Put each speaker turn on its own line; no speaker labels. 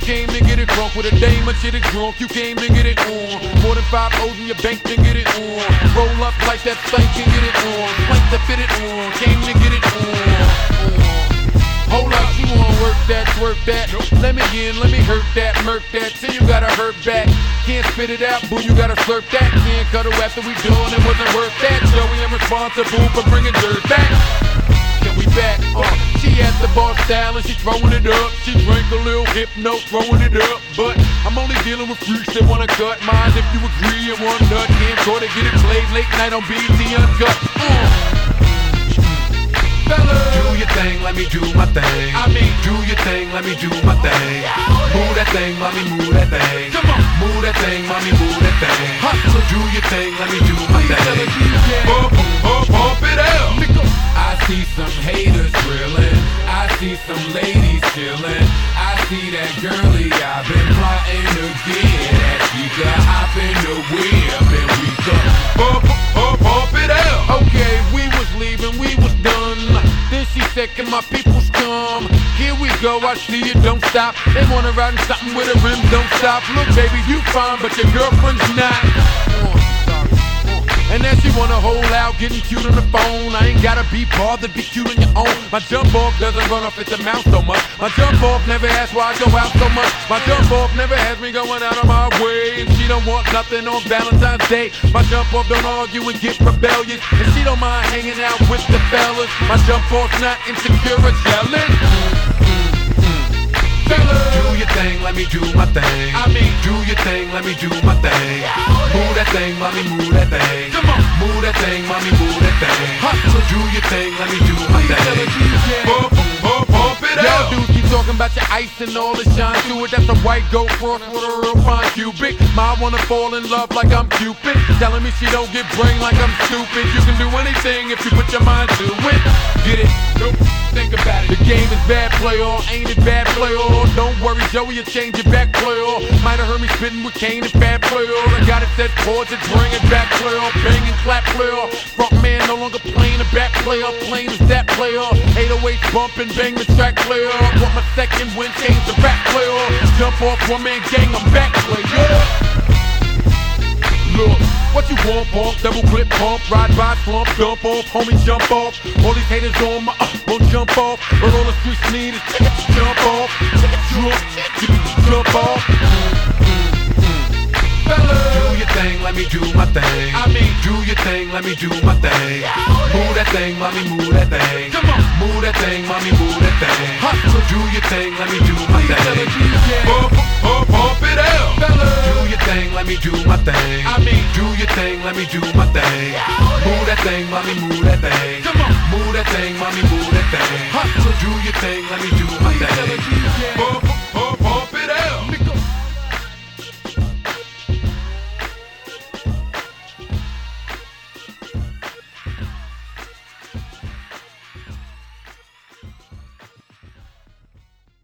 came to get it drunk with a dame or shit it drunk. You came to get it on. More than 5 O's in your bank to get it on. Roll up like that thing can get it on. Plank to fit it on. Came to get it on. Hold up, you wanna work that, twerk that. Let me in, let me hurt that, murk that. Till you gotta hurt back. Can't spit it out, boo, you gotta slurp that. Can't cuddle after we done, it wasn't worth that. Joey, I'm responsible for bringing dirt back. Can we back? She at the bar style and she throwing it up. She drank a little hypno, throwing it up. But I'm only dealing with freaks that wanna cut mine. If you agree and one nut, can't try to get it played late night on BET Uncut. Fellas,
do your thing, let me do my thing.
I mean,
do your thing, let me do my thing. Move that thing, mommy, move that thing.
come on,
Move that thing, mommy, move that thing.
hustle.
Do your thing, let me do my
Please tell the
thing.
DJ.
Bump it out.
Nigga,
I see some haters drilling. I see some ladies chilling. I see that girlie I've been plotting to get. That she could hop in the whip and we could bump it out.
okay, we was leaving, we was done. Then she said, can my peoples come? Here we go, I see you, don't stop. They wanna ride in something with a rim, don't stop. Look, baby, you fine, but your girlfriend's not. And then she wanna hold out, getting cute on the phone. I ain't gotta be bothered, be cute on your own. My jump off doesn't run off at the mouth so much. My jump off never asks why I go out so much. My jump off never has me going out of my way. And she don't want nothing on Valentine's Day. My jump off don't argue and get rebellious. And she don't mind hanging out with the fellas. My jump off's not insecure or jealous.
Do your thing, let me do my thing.
I mean,
do your thing, let me do my thing. Move that thing, mommy, move that thing.
come on,
Move that thing, mommy, move that thing.
hustle.
Do your thing, let me do my
Please tell the
thing.
DJ.
Bump it
Y'all
out.
dudes keep talking about your ice and all the shine to it. That's a white gold cross with a real fine cubic. Ma wanna fall in love like I'm Cupid. Telling me she don't get brain like I'm stupid. You can do anything if you put your mind to it. Get it? Nope. Think about it. The game is bad, play all. Ain't it bad, play all? Don't worry, Joey, you'll change it back, play all. Might have heard me spitting with Kane and Fat, play all. I got it set chords and bring it back, play all. Bang and clap, play all. Front man no longer playing the back, play all. Plain as that, play all. 808 bump and bang the track, play all. Want my second win, change the back, play all. Jump off one man gang, I'm back, play all. Look, what you want, pump, double clip, pump, ride by, slump, dump off, homie, jump off. All these haters on my won't jump off, but all the streets need is jump off, jump off.
Do your thing, let me do my thing.
I mean,
do your thing, let me do my thing. Move that thing, mommy, move that thing.
come on,
Move that thing, mommy, move that thing.
hustle.
Do your thing, let me do my
Please tell the
thing.
DJ.
Bump it out. Do your thing, let me do my thing.
I mean,
do your thing, let me do my thing. Move that thing, mommy, move that thing.
come on,
Move that thing, mommy, move that thing.
hustle.
Do your thing, let me do my
Please tell the
thing.
DJ.